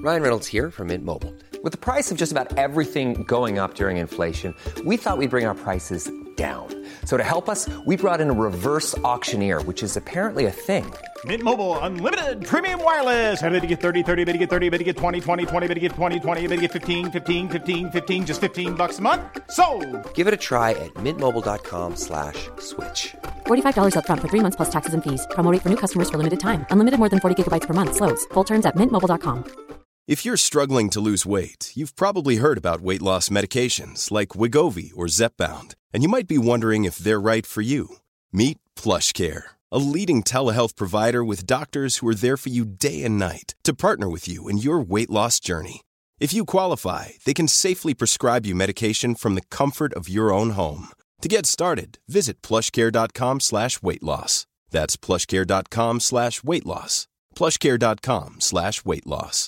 Ryan Reynolds here from Mint Mobile. With the price of just about everything going up during inflation, we thought we'd bring our prices down. So to help us, we brought in a reverse auctioneer, which is apparently a thing. Mint Mobile Unlimited Premium Wireless. How to get 30, 30, bit to get 30, bit to get 20, 20, 20, bit to get 20, 20, bit to get 15, 15, 15, 15, just $15 a month? Sold! Give it a try at mintmobile.com/switch. $45 up front for 3 months plus taxes and fees. Promo rate for new customers for limited time. Unlimited more than 40 gigabytes per month. Slows full terms at mintmobile.com. If you're struggling to lose weight, you've probably heard about weight loss medications like Wegovy or Zepbound, and you might be wondering if they're right for you. Meet PlushCare, a leading telehealth provider with doctors who are there for you day and night to partner with you in your weight loss journey. If you qualify, they can safely prescribe you medication from the comfort of your own home. To get started, visit plushcare.com/weightloss. That's plushcare.com/weightloss. plushcare.com/weightloss.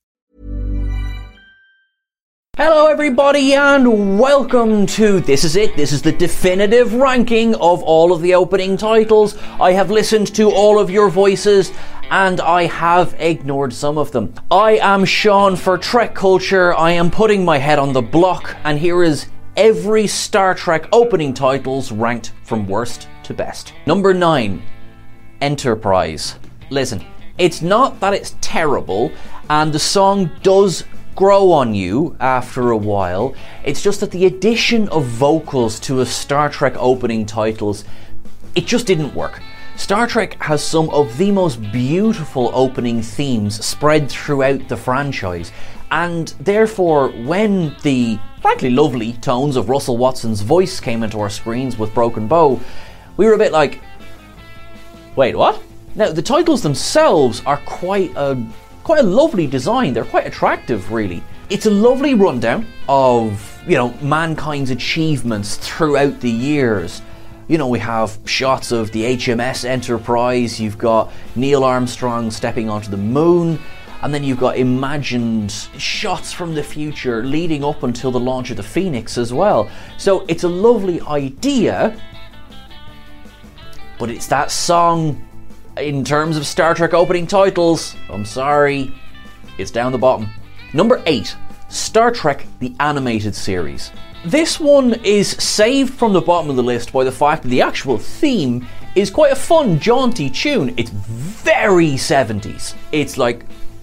Hello everybody and welcome to This Is It. This is the definitive ranking of all of the opening titles. I have listened to all of your voices and I have ignored some of them. I am Sean for Trek Culture. I am putting my head on the block and here is every Star Trek opening titles ranked from worst to best. Number 9, Enterprise. Listen, it's not that it's terrible and the song does grow on you after a while. It's just that the addition of vocals to a Star Trek opening titles, it just didn't work. Star Trek has some of the most beautiful opening themes spread throughout the franchise, and therefore when the frankly lovely tones of Russell Watson's voice came into our screens with Broken Bow, we were a bit like, wait, what? Now the titles themselves are quite a lovely design. They're quite attractive, really. It's a lovely rundown of, mankind's achievements throughout the years. We have shots of the HMS Enterprise, you've got Neil Armstrong stepping onto the moon, and then you've got imagined shots from the future leading up until the launch of the Phoenix as well. So it's a lovely idea, but it's that song. In terms of Star Trek opening titles, I'm sorry, it's down the bottom. Number 8, Star Trek The Animated Series. This one is saved from the bottom of the list by the fact that the actual theme is quite a fun, jaunty tune. It's very 70s. It's like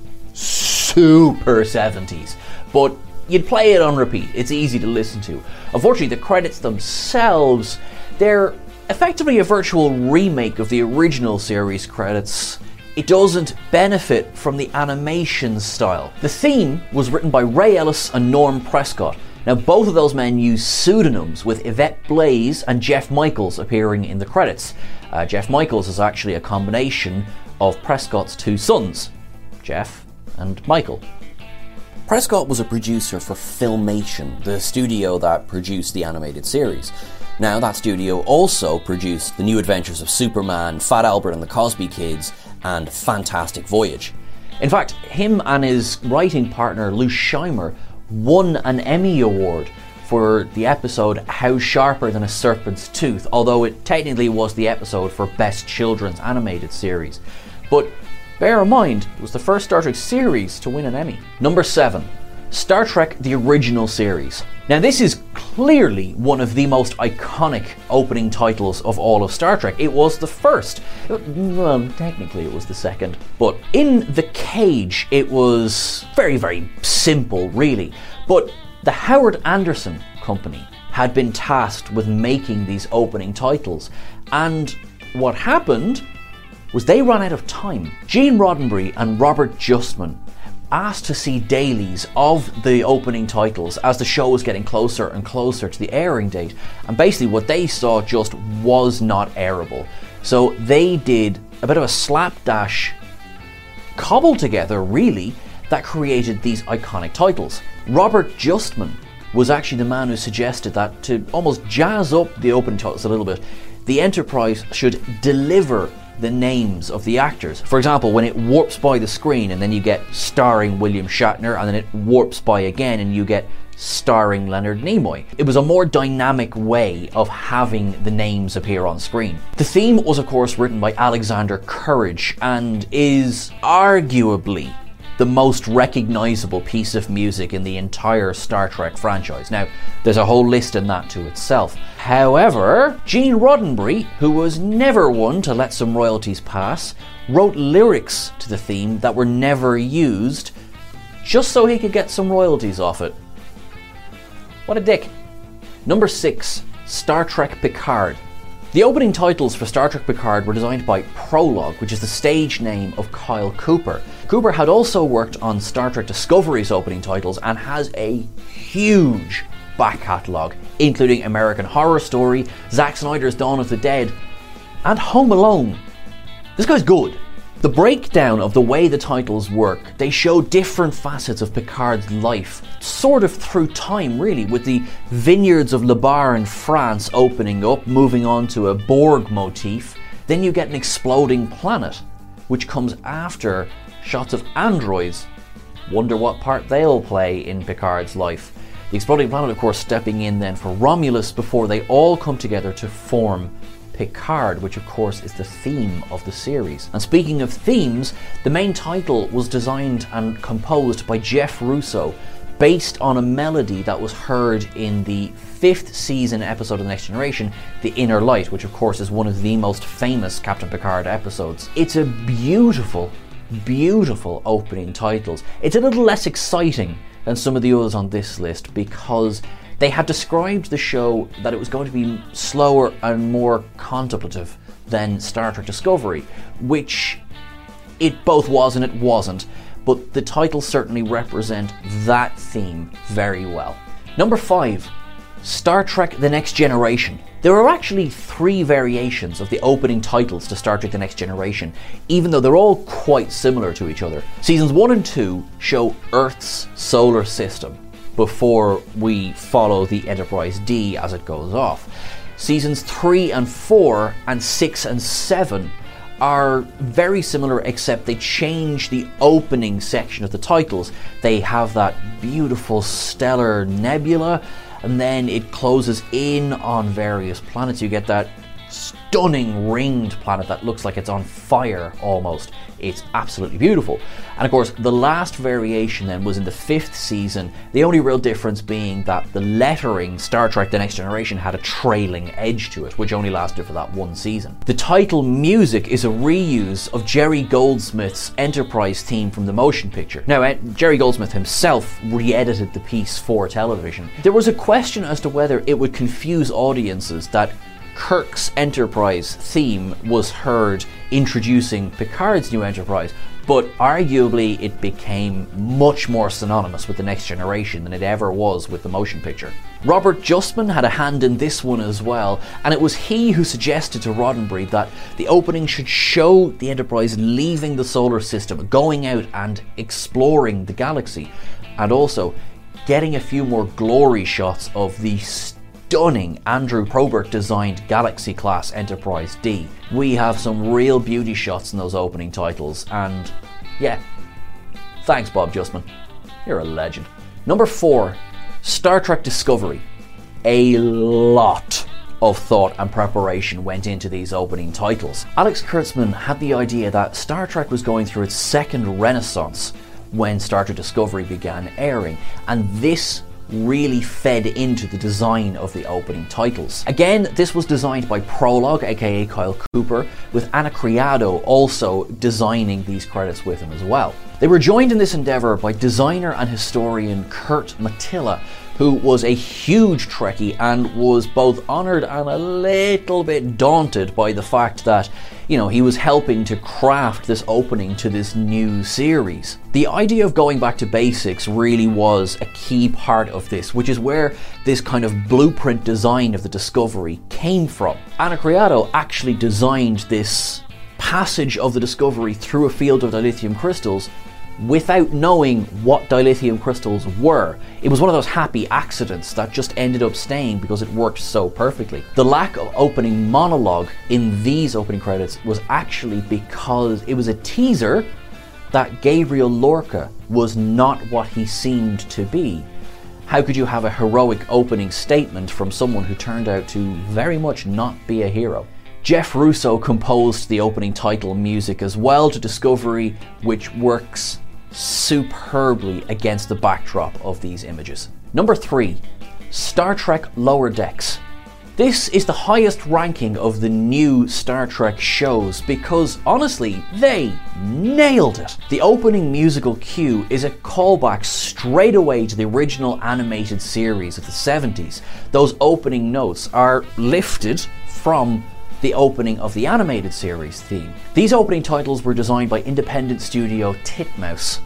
super 70s. But you'd play it on repeat. It's easy to listen to. Unfortunately, the credits themselves, they're effectively a virtual remake of the original series credits. It doesn't benefit from the animation style. The theme was written by Ray Ellis and Norm Prescott. Now both of those men used pseudonyms, with Yvette Blaze and Jeff Michaels appearing in the credits. Jeff Michaels is actually a combination of Prescott's two sons, Jeff and Michael. Prescott was a producer for Filmation, the studio that produced the animated series. Now, that studio also produced The New Adventures of Superman, Fat Albert and the Cosby Kids, and Fantastic Voyage. In fact, him and his writing partner, Lou Scheimer, won an Emmy Award for the episode How Sharper Than a Serpent's Tooth, although it technically was the episode for Best Children's Animated Series. But bear in mind, it was the first Star Trek series to win an Emmy. Number 7. Star Trek The Original Series. Now this is clearly one of the most iconic opening titles of all of Star Trek. It was the first. Well, technically it was the second. But in the cage it was very, very simple, really. But the Howard Anderson Company had been tasked with making these opening titles. And what happened was they ran out of time. Gene Roddenberry and Robert Justman asked to see dailies of the opening titles as the show was getting closer and closer to the airing date, and basically what they saw just was not airable. So they did a bit of a slapdash cobble together, really, that created these iconic titles. Robert Justman was actually the man who suggested that to almost jazz up the opening titles a little bit, the Enterprise should deliver the names of the actors. For example, when it warps by the screen and then you get starring William Shatner, and then it warps by again and you get starring Leonard Nimoy. It was a more dynamic way of having the names appear on screen. The theme was of course written by Alexander Courage and is arguably the most recognisable piece of music in the entire Star Trek franchise. Now, there's a whole list in that to itself. However, Gene Roddenberry, who was never one to let some royalties pass, wrote lyrics to the theme that were never used, just so he could get some royalties off it. What a dick. Number 6, Star Trek Picard. The opening titles for Star Trek Picard were designed by Prologue, which is the stage name of Kyle Cooper. Cooper had also worked on Star Trek Discovery's opening titles and has a huge back catalogue, including American Horror Story, Zack Snyder's Dawn of the Dead, and Home Alone. This guy's good. The breakdown of the way the titles work, they show different facets of Picard's life, sort of through time really, with the vineyards of Le Bar in France opening up, moving on to a Borg motif. Then you get an exploding planet, which comes after shots of androids. Wonder what part they'll play in Picard's life. The exploding planet, of course, stepping in then for Romulus before they all come together to form Picard, which of course is the theme of the series. And speaking of themes, the main title was designed and composed by Jeff Russo, based on a melody that was heard in the 5th season episode of The Next Generation, The Inner Light, which of course is one of the most famous Captain Picard episodes. It's a beautiful, beautiful opening titles. It's a little less exciting than some of the others on this list because they had described the show that it was going to be slower and more contemplative than Star Trek Discovery, which it both was and it wasn't, but the titles certainly represent that theme very well. Number 5, Star Trek The Next Generation. There are actually 3 variations of the opening titles to Star Trek The Next Generation, even though they're all quite similar to each other. Seasons 1 and 2 show Earth's solar system before we follow the Enterprise D as it goes off. Seasons 3 and 4 and 6 and 7 are very similar, except they change the opening section of the titles. They have that beautiful stellar nebula, and then it closes in on various planets. You get that stunning ringed planet that looks like it's on fire almost. It's absolutely beautiful. And of course, the last variation then was in the 5th season, the only real difference being that the lettering Star Trek The Next Generation had a trailing edge to it, which only lasted for that one season. The title music is a reuse of Jerry Goldsmith's Enterprise theme from the motion picture. Now, Jerry Goldsmith himself re-edited the piece for television. There was a question as to whether it would confuse audiences that Kirk's Enterprise theme was heard introducing Picard's new Enterprise, but arguably it became much more synonymous with The Next Generation than it ever was with the motion picture. Robert Justman had a hand in this one as well, and it was he who suggested to Roddenberry that the opening should show the Enterprise leaving the solar system, going out and exploring the galaxy, and also getting a few more glory shots of the stunning Andrew Probert designed Galaxy class Enterprise D. We have some real beauty shots in those opening titles, and yeah, thanks Bob Justman, you're a legend. Number 4, Star Trek Discovery. A lot of thought and preparation went into these opening titles. Alex Kurtzman had the idea that Star Trek was going through its second renaissance when Star Trek Discovery began airing, and this really fed into the design of the opening titles. Again, this was designed by Prologue, aka Kyle Cooper, with Anna Criado also designing these credits with him as well. They were joined in this endeavour by designer and historian Kurt Matilla, who was a huge Trekkie and was both honoured and a little bit daunted by the fact that, you know, he was helping to craft this opening to this new series. The idea of going back to basics really was a key part of this, which is where this kind of blueprint design of the Discovery came from. Anna Criado actually designed this passage of the Discovery through a field of dilithium crystals without knowing what dilithium crystals were. It was one of those happy accidents that just ended up staying because it worked so perfectly. The lack of opening monologue in these opening credits was actually because it was a teaser that Gabriel Lorca was not what he seemed to be. How could you have a heroic opening statement from someone who turned out to very much not be a hero? Jeff Russo composed the opening title music as well to Discovery, which works superbly against the backdrop of these images. Number 3, Star Trek Lower Decks. This is the highest ranking of the new Star Trek shows because, honestly, they nailed it. The opening musical cue is a callback straight away to the original animated series of the 70s. Those opening notes are lifted from the opening of the animated series theme. These opening titles were designed by independent studio Titmouse.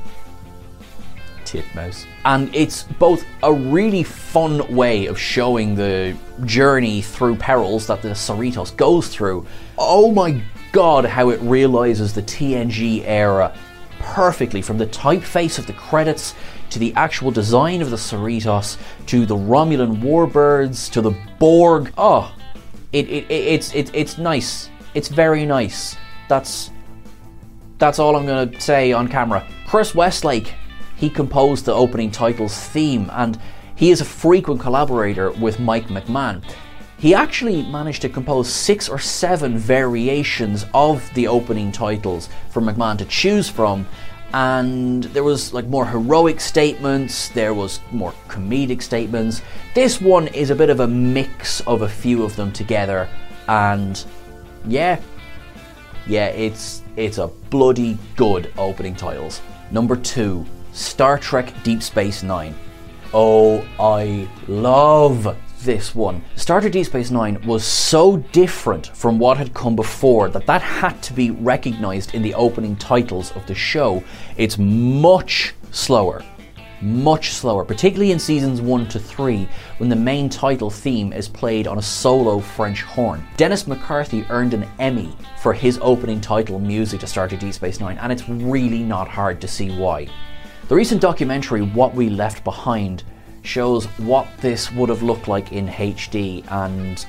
And it's both a really fun way of showing the journey through perils that the Cerritos goes through. Oh my god, how it realizes the TNG era perfectly, from the typeface of the credits to the actual design of the Cerritos to the Romulan warbirds to the Borg. Oh, it's nice. It's very nice. That's all I'm gonna say on camera. Chris Westlake, he composed the opening titles theme, and he is a frequent collaborator with Mike McMahon. He actually managed to compose 6 or 7 variations of the opening titles for McMahon to choose from, and there was like more heroic statements, there was more comedic statements. This one is a bit of a mix of a few of them together, and yeah, it's a bloody good opening titles. Number 2, Star Trek Deep Space Nine. Oh, I love this one. Star Trek Deep Space Nine was so different from what had come before that had to be recognised in the opening titles of the show. It's much slower, particularly in seasons 1 to 3, when the main title theme is played on a solo French horn. Dennis McCarthy earned an Emmy for his opening title music to Star Trek Deep Space Nine, and it's really not hard to see why. The recent documentary What We Left Behind shows what this would have looked like in HD, and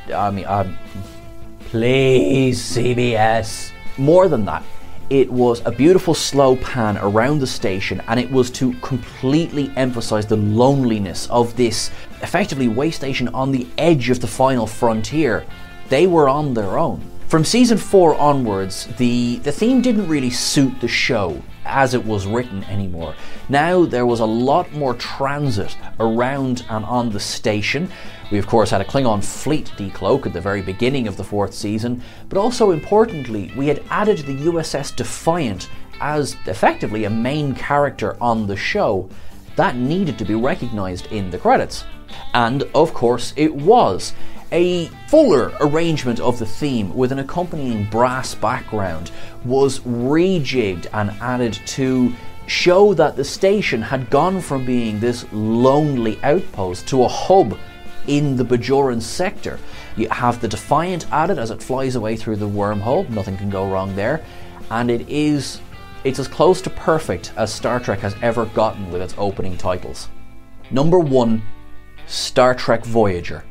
please CBS. More than that, it was a beautiful slow pan around the station, and it was to completely emphasize the loneliness of this effectively way station on the edge of the final frontier. They were on their own. From season 4 onwards, the theme didn't really suit the show as it was written anymore. Now there was a lot more transit around and on the station. We of course had a Klingon fleet decloak at the very beginning of the 4th season, but also importantly, we had added the USS Defiant as effectively a main character on the show. That needed to be recognised in the credits. And of course it was. A fuller arrangement of the theme with an accompanying brass background was rejigged and added to show that the station had gone from being this lonely outpost to a hub in the Bajoran sector. You have the Defiant added as it flies away through the wormhole, nothing can go wrong there, and it's as close to perfect as Star Trek has ever gotten with its opening titles. Number 1, Star Trek Voyager.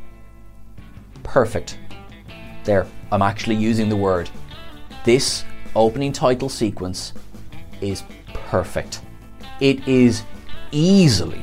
Perfect. There, I'm actually using the word. This opening title sequence is perfect. It is easily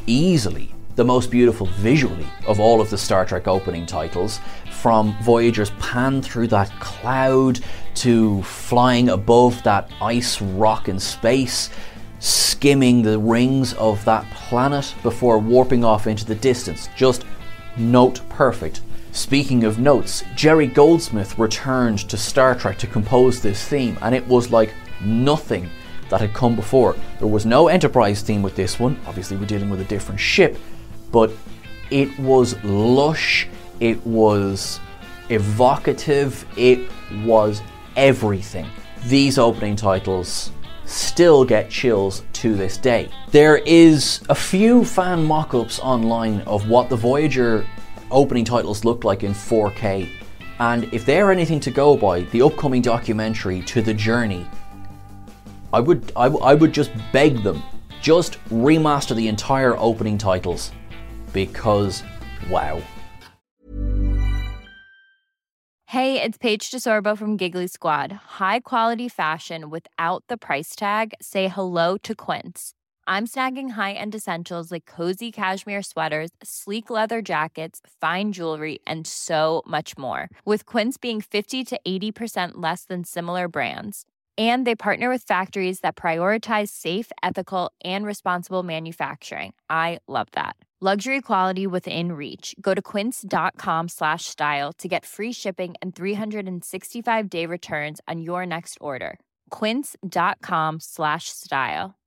the most beautiful visually of all of the Star Trek opening titles, from Voyager's pan through that cloud to flying above that ice rock in space, skimming the rings of that planet before warping off into the distance. Just note perfect. Speaking of notes, Jerry Goldsmith returned to Star Trek to compose this theme, and it was like nothing that had come before. There was no Enterprise theme with this one. Obviously we're dealing with a different ship, but it was lush, it was evocative, it was everything. These opening titles still get chills to this day. There is a few fan mock-ups online of what the Voyager opening titles look like in 4K, and if they're anything to go by, the upcoming documentary To the Journey, I would just beg them, just remaster the entire opening titles, because wow. Hey, it's Paige DeSorbo from Giggly Squad. High quality fashion without the price tag. Say hello to Quince. I'm snagging high-end essentials like cozy cashmere sweaters, sleek leather jackets, fine jewelry, and so much more. With Quince being 50 to 80% less than similar brands. And they partner with factories that prioritize safe, ethical, and responsible manufacturing. I love that. Luxury quality within reach. Go to quince.com/style to get free shipping and 365-day returns on your next order. Quince.com/style.